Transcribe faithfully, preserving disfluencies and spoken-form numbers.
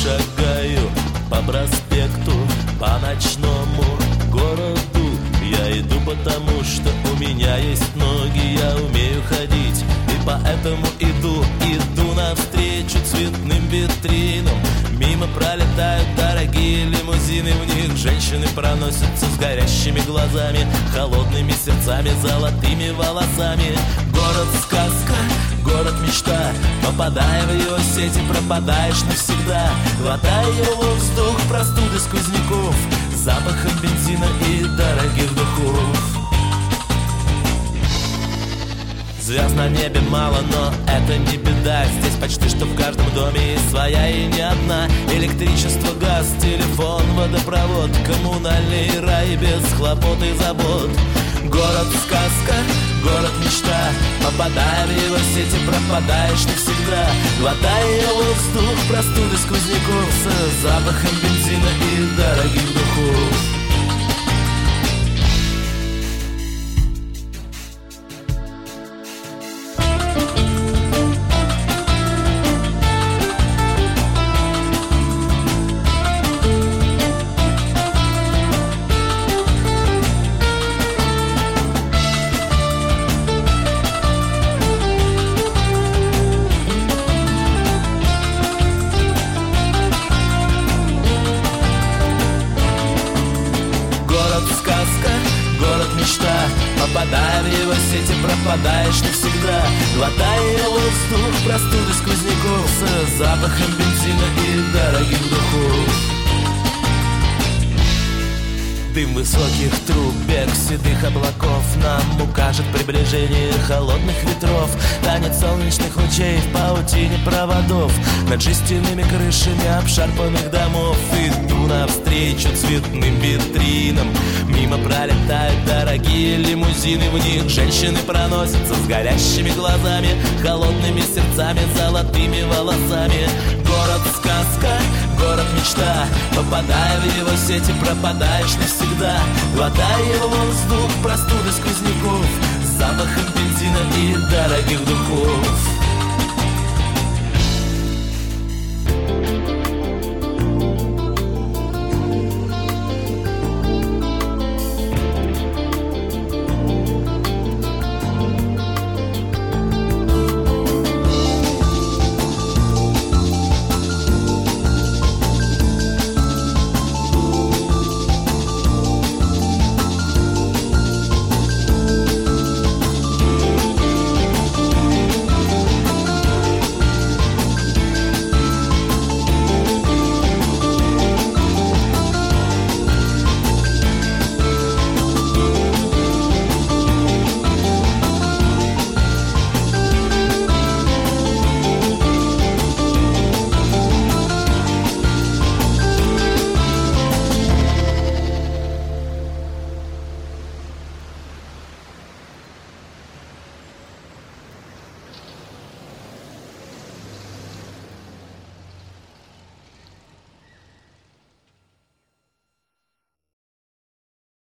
шагаю по проспекту, по ночному городу. Я иду потому, что у меня есть ноги, я умею ходить, и поэтому иду, иду навстречу цветным витринам. Мимо пролетают дорогие лимузины, в них женщины проносятся с горящими глазами, холодными сердцами, золотыми волосами. Город-сказка, город-мечта, попадая в его сети, пропадаешь навсегда. Глотая его воздух, простуды сквозняков, запахом бензина и дорогих духов. Звезд на небе мало, но это не беда. Здесь почти что в каждом доме есть своя и не одна. Электричество, газ, телефон, водопровод, коммунальный рай без хлопот и забот. Город-сказка, город-мечта, попадая в его сети, пропадаешь навсегда. Глотая воздух, простуды сквозняков, с запахом бензина и дорогих духов. Попадая в его сети, пропадаешь навсегда. Глотая воздух, простуды сквозняков, с запахом бензина и дорогих духов. Дым высоких труб, бег седых облаков нам укажет приближение холодных ветров. Танец солнечных лучей в паутине проводов над жестяными крышами обшарпанных домов. Иду навстречу цветным витринам, мимо пролетают дорогие лимузины, в них женщины проносятся с горящими глазами, холодными сердцами, золотыми волосами. Город-сказка, город-мечта, попадая в его сети, пропадаешь навсегда. Глотая воздух, простуды сквозняков, с запахом бензина и дорогих духов.